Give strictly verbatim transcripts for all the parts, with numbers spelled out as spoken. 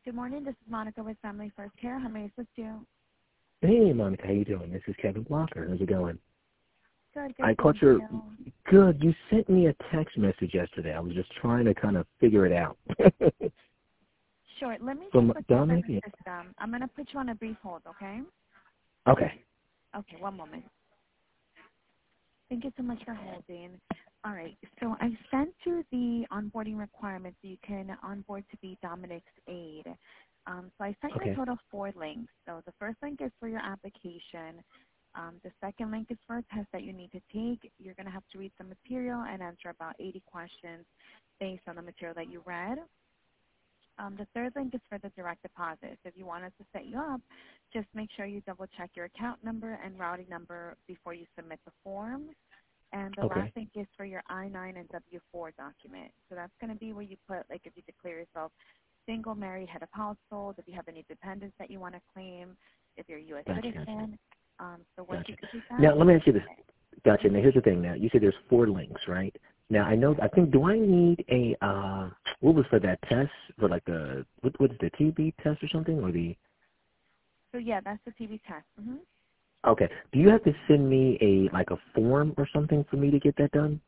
Good morning. This is Monica with Family First Care. How may I assist you? Hey, Monica, how you doing? This is Kevin Blocker. How's it going? Good, good. I caught Thank your you. good. You sent me a text message yesterday. I was just trying to kind of figure it out. Sure. Let me From just look you up in Dominic? the system. I'm going to put you on a brief hold, okay? Okay. Okay, one moment. Thank you so much for holding. All right. So I sent you the onboarding requirements so you can onboard to be Dominic's aide. Um, so I sent you Okay. a total of four links. So the first link is for your application. Um, the second link is for a test that you need to take. You're going to have to read some material and answer about eighty questions based on the material that you read. Um, the third link is for the direct deposit. So if you want us to set you up, just make sure you double check your account number and routing number before you submit the form. And the Okay. last link is for your I nine and W four document. So that's going to be where you put, like, if you declare yourself single, married, head of household, if you have any dependents that you want to claim, if you're a U S Gotcha. citizen. Um, so once Gotcha. you complete that, Now, let me ask you this. Gotcha. mm-hmm. Now, here's the thing. Now, you said there's four links, right? Now, I know. I think. Do I need a uh, what was for that test for like the what? What is the T B test or something or the? So yeah, that's the T B test. Mm-hmm. Okay. Do you have to send me a like a form or something for me to get that done?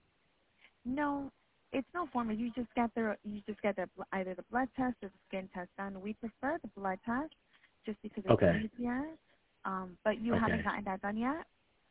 No, it's no formal. You just get the you just get the either the blood test or the skin test done. We prefer the blood test just because it's Okay. easier. Um, but you Okay. haven't gotten that done yet.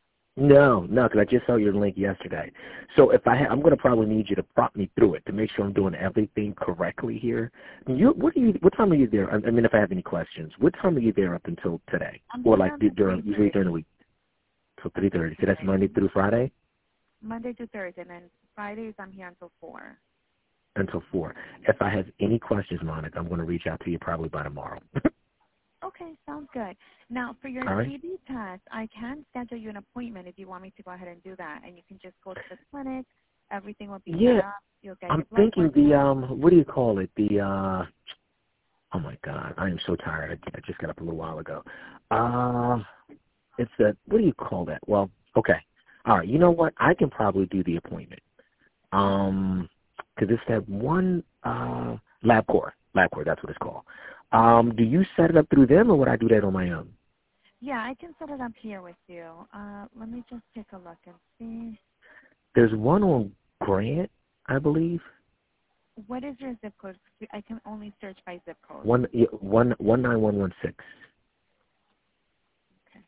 No, no, because I just saw your link yesterday. So if I, ha- I'm going to probably need you to prop me through it to make sure I'm doing everything correctly here. You, what do you, what time are you there? I I mean, if I have any questions, what time are you there up until today, I'm or here like until during three usually during the thirty. week? So three thirty. So that's Right. Monday through Friday Monday to Thursday, and then Fridays I'm here until four. until four. If I have any questions, Monica, I'm going to reach out to you probably by tomorrow. Okay, sounds good. Now for your All right. T B test, I can schedule you an appointment if you want me to go ahead and do that, and you can just go to the clinic. Everything will be set Yeah, up. You'll get I'm your blood thinking work the done. um, what do you call it? The uh, oh my God, I am so tired. I, I just got up a little while ago. Uh. It's a, what do you call that? Well, okay. All right. You know what? I can probably do the appointment. Um, because it's that one, uh, LabCorp. LabCorp, that's what it's called. Um, do you set it up through them or would I do that on my own? Yeah, I can set it up here with you. Uh, let me just take a look and see. There's one on Grant, I believe. What is your zip code? I can only search by zip code. One, yeah, one, one nine one one six. Okay.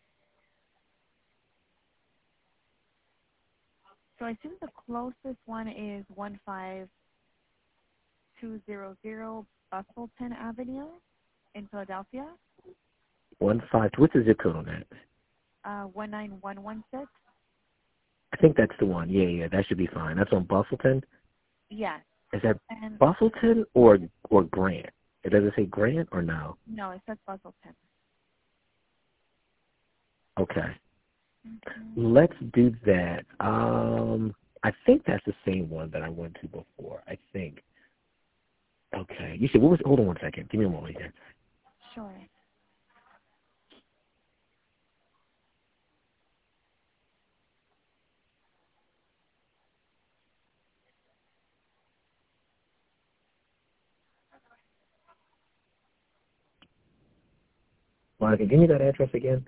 So I think the closest one is one five two zero zero Bustleton Avenue in Philadelphia. One five, what's the zip code on that? Uh, one nine one one six. I think that's the one. Yeah, yeah, that should be fine. That's on Bustleton. Yes. Is that And Bustleton or, or Grant? It doesn't say Grant or no? no, it says Bustleton. Okay. Mm-hmm. Let's do that. Um, I think that's the same one that I went to before. I think. Okay. You said what was? Hold on one second. Give me a moment here. Sure. Monica, give me that address again.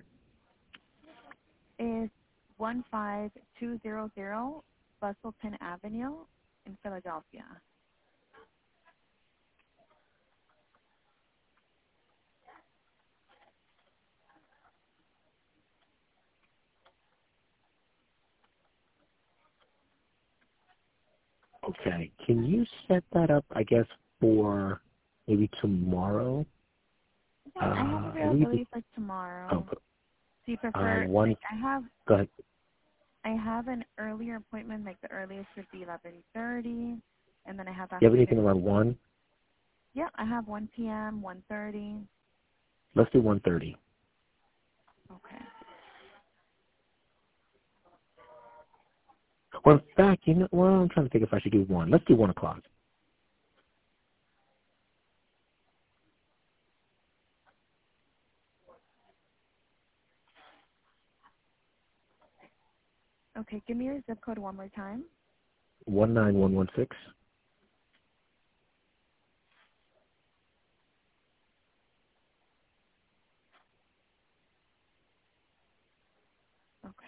It's one five two zero zero Bustleton Avenue in Philadelphia. Okay. Can you set that up? I guess for maybe tomorrow. Yeah, I have Uh, maybe. availability for Oh, tomorrow. Do you uh, prefer? one. Like, I have Go ahead. I have an earlier appointment. Like the earliest would be eleven thirty, and then I have You have after anything midnight. around one? Yeah, I have one p m, one thirty. Let's do one thirty. Okay. Well, in fact, you know, well, I'm trying to think if I should do one. Let's do one o'clock. Okay, give me your zip code one more time. One nine one one six. Okay.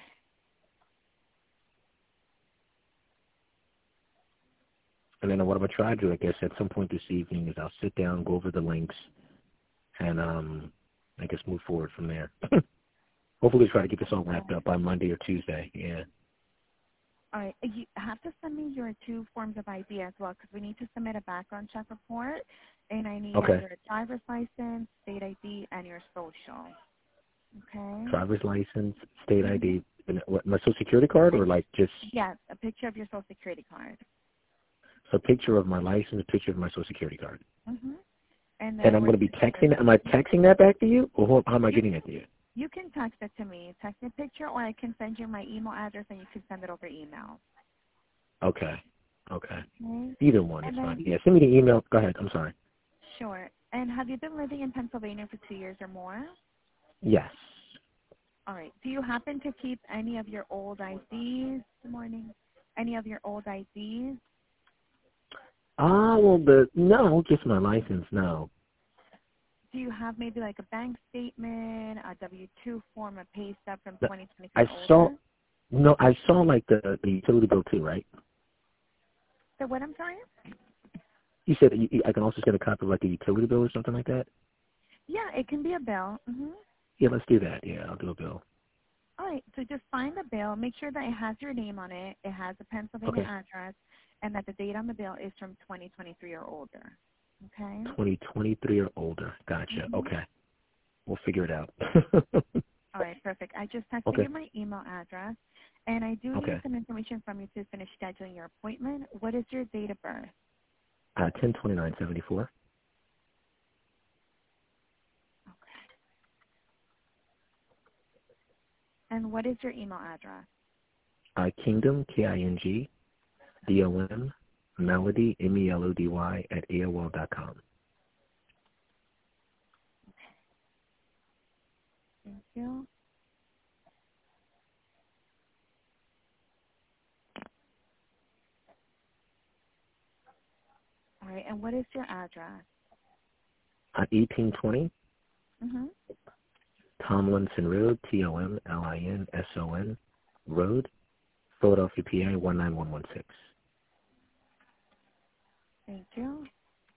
And then what I'm going to try to do, I guess, at some point this evening is I'll sit down, go over the links, and um, I guess move forward from there. Hopefully try to get this all wrapped up by Monday or Tuesday, yeah. All right. You have to send me your two forms of I D as well because we need to submit a background check report, and I need Okay. your driver's license, state I D, and your social. Okay? Driver's license, state Mm-hmm. I D, and what, my social security card, or like just Yes, a picture of your social security card. a picture of my license, a picture of my social security card. Mm-hmm. And And then I'm we're going to be gonna texting. Am I texting that back to you, or how am I you, getting it to you? you can text it to me. Text me a picture, or I can send you my email address, and you can send it over email. Okay. Okay. Okay? Either one is And fine. then, Yeah, send me the email. Go ahead. I'm sorry. sure. And have you been living in Pennsylvania for two years or more? Yes. All right. Do you happen to keep any of your old I Ds? Good morning. Any of your old I Ds? Ah, well, the no, just my license. No. Do you have maybe like a bank statement, a W two form, a pay stub from The- twenty twenty-three I or saw. older? No, I saw like the, the utility bill too, right? So what, I'm sorry? You said that you, I can also send a copy of like a utility bill or something like that. Yeah, it can be a bill. Mm-hmm. Yeah, let's do that. Yeah, I'll do a bill. All right, so just find the bill. Make sure that it has your name on it, it has a Pennsylvania Okay. address, and that the date on the bill is from twenty twenty-three or older. Okay? twenty twenty-three or older. Gotcha. Mm-hmm. Okay. We'll figure it out. All right, perfect. I just texted Okay. you my email address, and I do Okay. need some information from you to finish scheduling your appointment. What is your date of birth? Uh, ten twenty-nine seventy-four. Okay. And what is your email address? Uh, Kingdom, K I N G, D O M, Melody, M E L O D Y, at A O L dot com. Thank you. All right, and what is your address? Uh, eighteen twenty, Mm-hmm. Tomlinson Road, T O M L I N S O N, Road, Philadelphia, P A, one nine one one six. Thank you.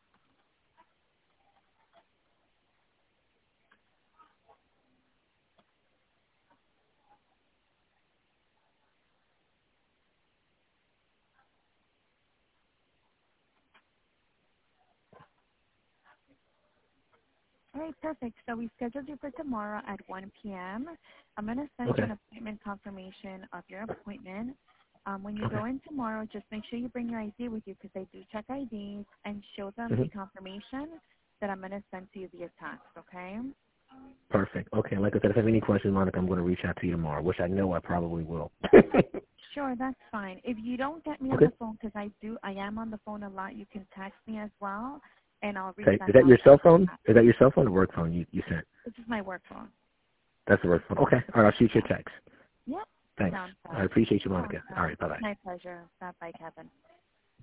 All right, perfect. So we scheduled you for tomorrow at one p.m. I'm going to send you Okay. an appointment confirmation of your appointment. Um, when you Okay. go in tomorrow, just make sure you bring your I D with you because they do check I Ds, and show them Mm-hmm. the confirmation that I'm going to send to you via text, okay? Perfect. Okay, like I said, if I have any questions, Monica, I'm going to reach out to you tomorrow, which I know I probably will. Sure, that's fine. If you don't get me on Okay. the phone, because I do, I am on the phone a lot, you can text me as well, and I'll reach Okay. back Is that out. your cell phone? Is that your cell phone or work phone you, you sent? This is my work phone. That's the work phone. Okay. All right, I'll shoot you Yeah. a text. Yep. Thanks. Sounds I good. appreciate you, Monica. Awesome. All right, bye-bye. My pleasure. Bye-bye, Kevin.